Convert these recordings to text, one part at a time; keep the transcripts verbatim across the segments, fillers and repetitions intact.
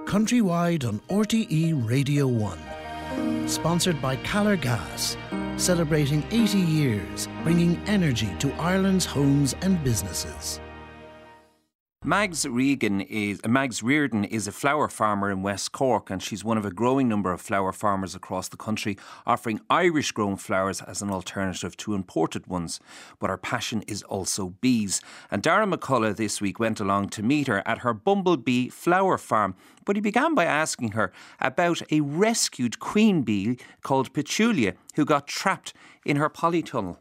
countrywide on R T E Radio one. Sponsored by Calor Gas, celebrating eighty years, bringing energy to Ireland's homes and businesses. Mags Regan is Mags Reardon is a flower farmer in West Cork, and she's one of a growing number of flower farmers across the country offering Irish grown flowers as an alternative to imported ones. But her passion is also bees, and Darren McCullough this week went along to meet her at her Bumblebee flower farm. But he began by asking her about a rescued queen bee called Petulia who got trapped in her polytunnel.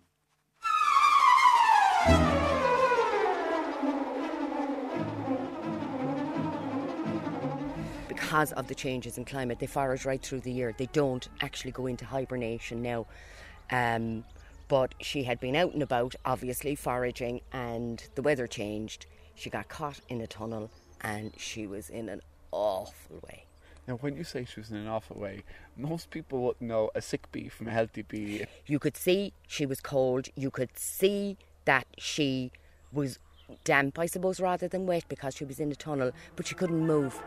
Because of the changes in climate, they forage right through the year. They don't actually go into hibernation now. Um, but she had been out and about, obviously, foraging, and the weather changed. She got caught in a tunnel, and she was in an awful way. Now, when you say she was in an awful way, most people wouldn't know a sick bee from a healthy bee. You could see she was cold. You could see that she was damp, I suppose, rather than wet, because she was in a tunnel, but she couldn't move.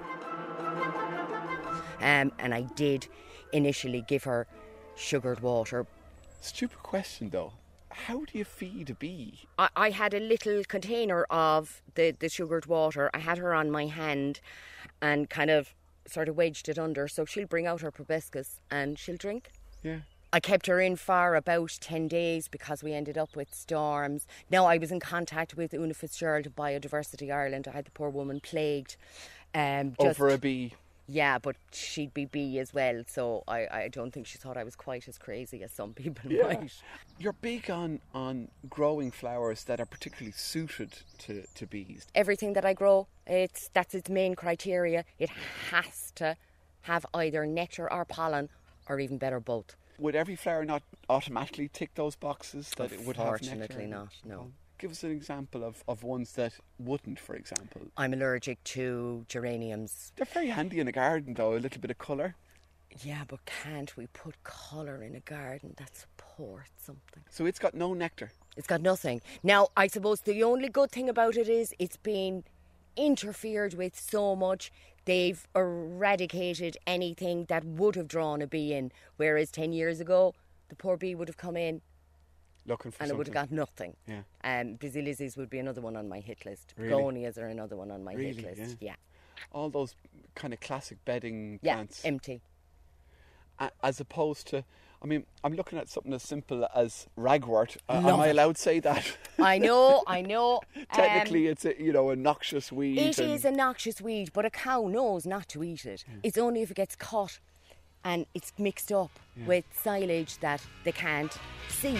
Um, and I did initially give her sugared water. Stupid question though. How do you feed a bee? I, I had a little container of the, the sugared water. I had her on my hand and kind of sort of wedged it under, so she'll bring out her proboscis and she'll drink. Yeah. I kept her in for about ten days because we ended up with storms. Now, I was in contact with Una Fitzgerald of Biodiversity Ireland. I had the poor woman plagued. Um, just, Over a bee? Yeah, but she'd be bee as well, so I, I don't think she thought I was quite as crazy as some people yeah. might. You're big on, on growing flowers that are particularly suited to, to bees. Everything that I grow, it's that's its main criteria. It has to have either nectar or pollen, or even better, both. Would every flower not automatically tick those boxes that it would have nectar? Unfortunately not, no. Give us an example of, of ones that wouldn't, for example. I'm allergic to geraniums. They're very handy in a garden, though, a little bit of colour. Yeah, but can't we put colour in a garden that supports something? So it's got no nectar? It's got nothing. Now, I suppose the only good thing about it is it's been interfered with so much. They've eradicated anything that would have drawn a bee in, whereas ten years ago, the poor bee would have come in looking for and something. it would have got nothing. Yeah. Um, busy lizzies would be another one on my hit list. Really? Begonias are another one on my Really? hit list. Yeah. yeah. All those kind of classic bedding Yeah, plants. empty. A- as opposed to, I mean, I'm looking at something as simple as ragwort. Uh, am Love I it. allowed to say that? I know, I know. Technically, Um, it's a, you know, a noxious weed. It and is a noxious weed, but a cow knows not to eat it. Yeah. It's only if it gets caught and it's mixed up Yeah. with silage that they can't see.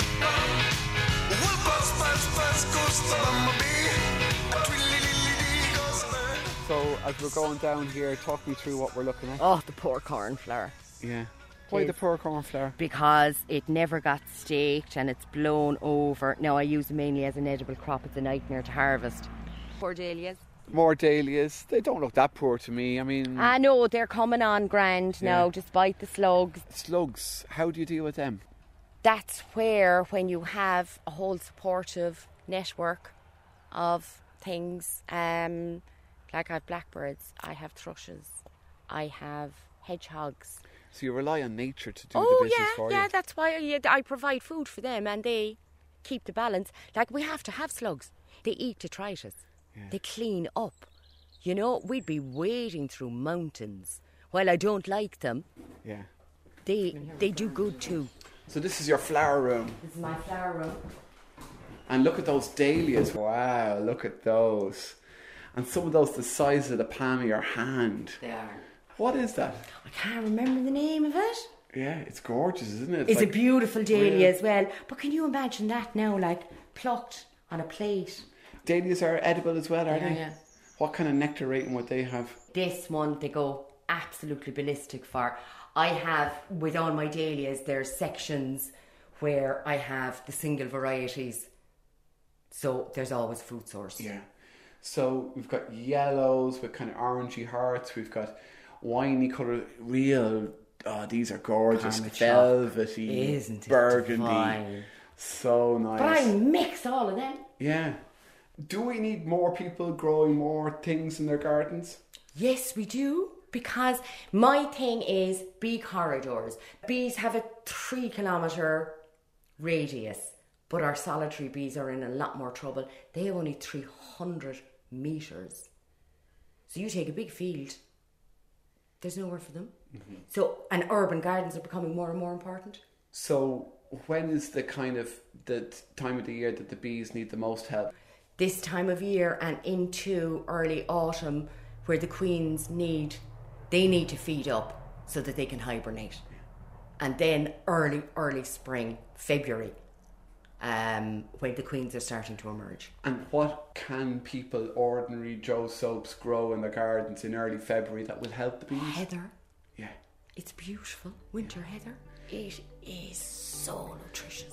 So, as we're going down here, talk me through what we're looking at. Oh, the poor cornflower. Yeah. Why Yes. the poor cornflower? Because it never got staked and it's blown over. Now, I use it mainly as an edible crop. It's a nightmare to harvest. Poor dahlias. More dahlias. They don't look that poor to me. I mean, I know, they're coming on grand now, Yeah. despite the slugs. slugs. How do you deal with them? That's where, when you have a whole supportive network of things, um, like I have blackbirds, I have thrushes, I have hedgehogs. So you rely on nature to do oh the business yeah, for yeah, you. that's why I, I provide food for them, and they keep the balance. Like, we have to have slugs. They eat detritus. Yeah. They clean up. You know, we'd be wading through mountains. While I don't like them, Yeah. they they do good too. So this is your flower room. This is my flower room. And look at those dahlias. Wow, look at those. And some of those the size of the palm of your hand. They are. What is that? I can't remember the name of it. Yeah, it's gorgeous, isn't it? It's like a beautiful dahlia real- as well. But can you imagine that now, like, plucked on a plate? Dahlias are edible as well, are Yeah, they? yeah. What kind of nectar rating would they have? This one they go absolutely ballistic for. I have, with all my dahlias, there's sections where I have the single varieties. So there's always fruit source. Yeah. So we've got yellows with kind of orangey hearts. We've got winey colour, real. Oh, these are gorgeous, Parmesan. velvety, Isn't it burgundy. divine? So nice. But I mix all of them. Yeah. Do we need more people growing more things in their gardens? Yes, we do. Because my thing is bee corridors. Bees have a three kilometre radius, but our solitary bees are in a lot more trouble. They have only three hundred metres. So you take a big field, there's nowhere for them. Mm-hmm. So, and urban gardens are becoming more and more important. So when is the kind of the time of the year that the bees need the most help? This time of year and into early autumn, where the queens need, they need to feed up so that they can hibernate. And then early, early spring, February, um, when the queens are starting to emerge. And what can people, ordinary Joe Soaps, grow in their gardens in early February that will help the bees? Heather. Yeah. It's beautiful. Winter yeah. heather. It is so nutritious.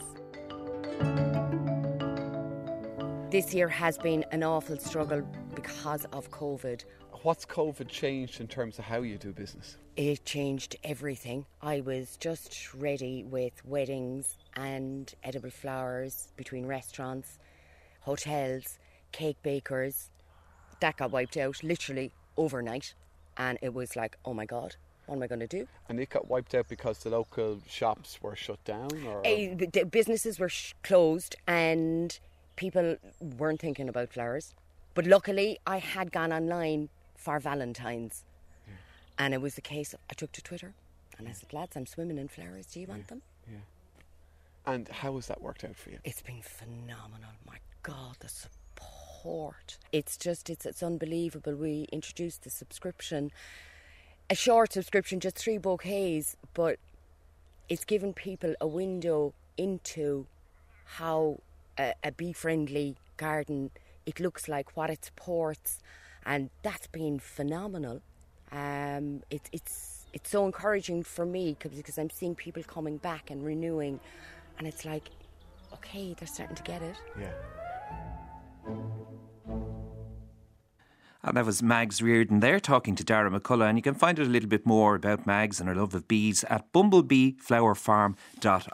This year has been an awful struggle because of COVID. What's COVID changed in terms of how you do business? It changed everything. I was just ready with weddings and edible flowers between restaurants, hotels, cake bakers. That got wiped out literally overnight. And it was like, oh my God, what am I going to do? And it got wiped out because the local shops were shut down? Or uh, the businesses were sh- closed and people weren't thinking about flowers. But luckily, I had gone online for Valentine's. Yeah. And it was the case, I took to Twitter and I said, lads, I'm swimming in flowers. Do you want yeah. them? Yeah. And how has that worked out for you? It's been phenomenal. My God, the support. It's just, it's it's unbelievable. We introduced the subscription, a short subscription, just three bouquets, but it's given people a window into how a, a bee-friendly garden, it looks like, what it supports, and that's been phenomenal. Um, it, it's it's so encouraging for me because I'm seeing people coming back and renewing, and it's like, okay, they're starting to get it. Yeah. And that was Mags Reardon there talking to Dara McCullough. And you can find out a little bit more about Mags and her love of bees at bumblebee flower farm dot